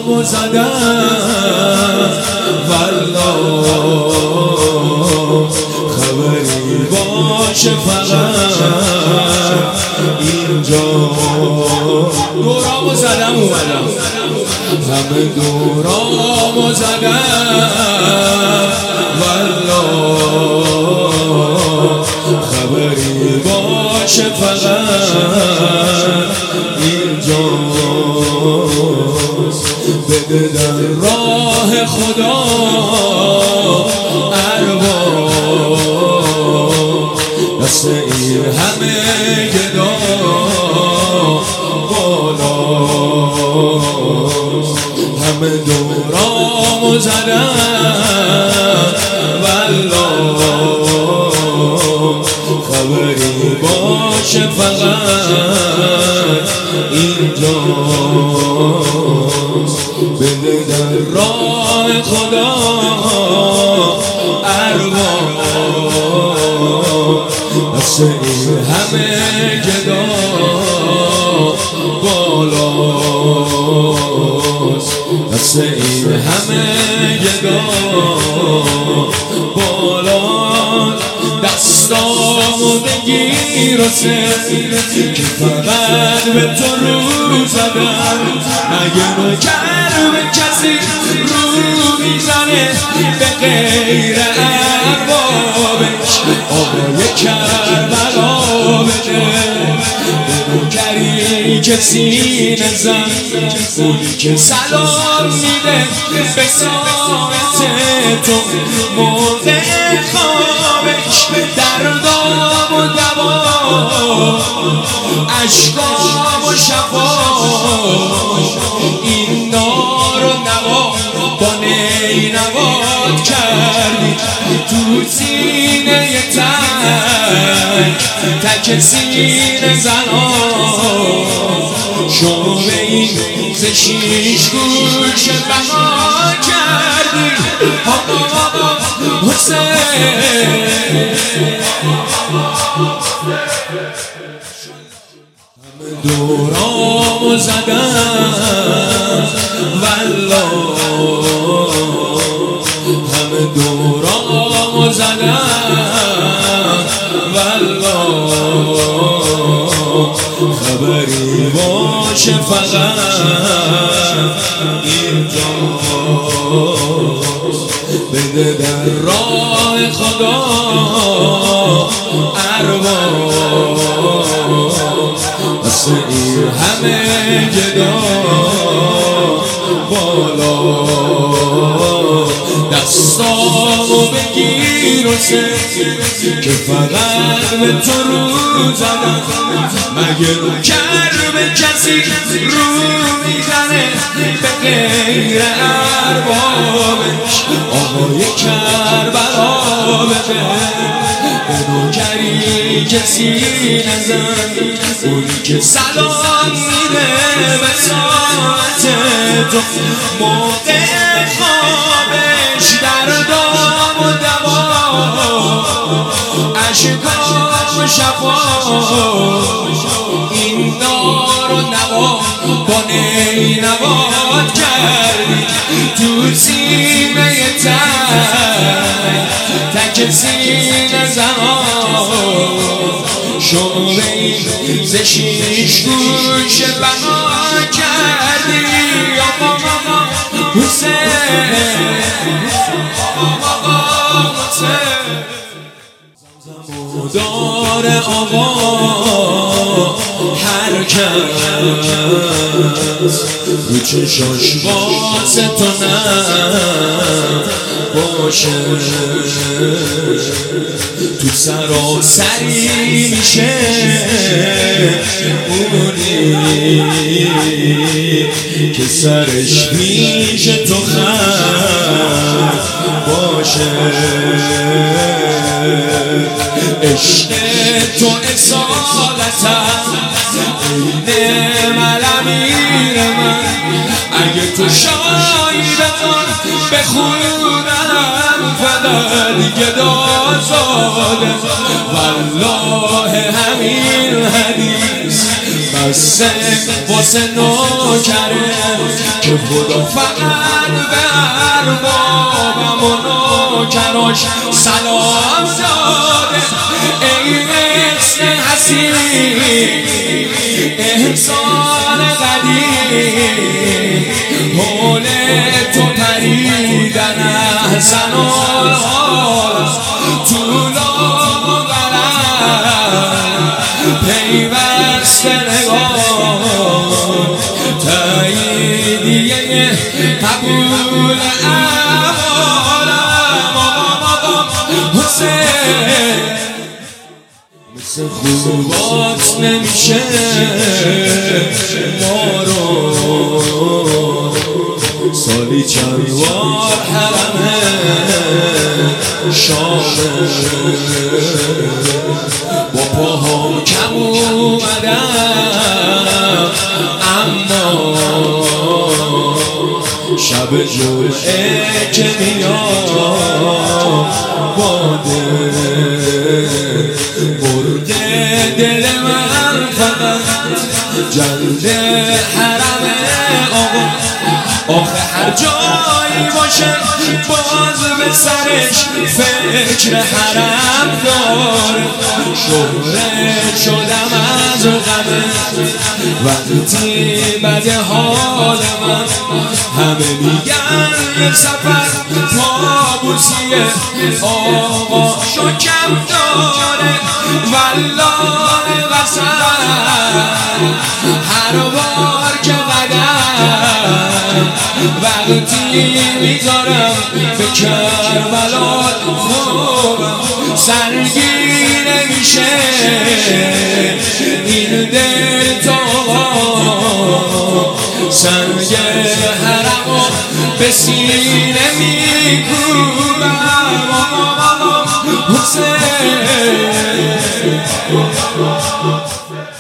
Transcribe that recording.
دورامو زدم والله خبری باشه فقط اینجا دورامو زدم اومدم همه دورامو زدم والله خبری باشه فقط اینجا بده در راه خدا ارواح دست این همه گدا بالا همه دورامو زدم والله خبری باشه فقط اینجا بده در راه خدا ارواح دست این همه گدا بالاست دست این همه گدا بالاست دستامو بگیر و که فقط به تو رو زدم مگه نوکر به کسی رو میزنه به غیر اربابش آقای کربلا بده به نوکری که سینه زن اونی که سلام میده به ساعت تو موقع خوابش دردام و دوا عشقام و شفا این نار و نوا با نینوات کردی تو سینه تک سینه زنان شعبه این ز شیش گوش بها کردی آقا حسین همه دورامو زدم والله همه دورامو زدم والله خبری باشه فقط اینجا بده در راه خدا ارواح دست این همه گدا بالا دستامو بگیر و که فقط به تو رو زدم مگه نوکر به کسی رو میزنه به غیر اربابش آقای کربلا بده به نوکری که سینه زن اونی که سلام میده به ساعت تو موقع خوابش دردام و دوا عشقام و شفا این نار و نوا با نینوات کردی تو سینه تک سینه زمان شعبه این ز شیش گوش بها کردی آقا حسین آقا حسین دار آقا هر کس رو چشاش واسه تو باشه تو سراسری میشه اونی که سرش پیش تو خم باشه عشق تو اصالتم این ملامیر من اگه تو شایی بکن بخونم فقط گدازاده والله همین حدیث قصه واسه نوکره که خدا فقط به اربابم و نوکراش سلام داده. ای اسم حسین احسان قدیم حول تو پریدن احسن الحال طول و قلم پیوست نگاه تاییدیه قبول اعمالم حسین مثل خوبات نمیشه ما رو سالی چند بار حرمه شامه با پاهام کم اومدم اما شب جمعه که میام باده برده دل من فقط جلد حرم آقا. آخه هر جایی باشه باز به سرش فکر حرم داره. شهره شدم از غمه وقتی بده حال من همه میگن یه سفر طاووسیه آقا شکم داره. والله قسم هر بار که قدم وقتی میذارم به کربلا خوبم سرگیر میشه این دل تا سنگ حرمو به سینه میکوبم حسین